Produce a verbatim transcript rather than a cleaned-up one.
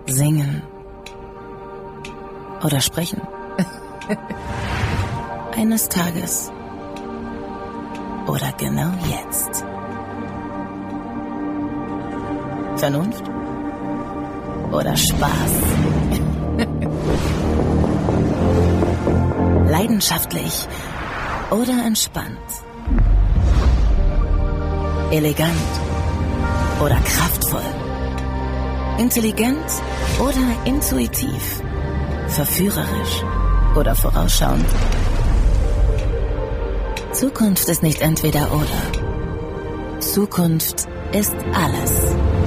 Singen oder sprechen. Eines Tages oder genau jetzt. Vernunft oder Spaß. Leidenschaftlich oder entspannt. Elegant oder kraftvoll. Intelligent oder intuitiv. Verführerisch oder vorausschauend. Zukunft ist nicht entweder oder. Zukunft ist alles.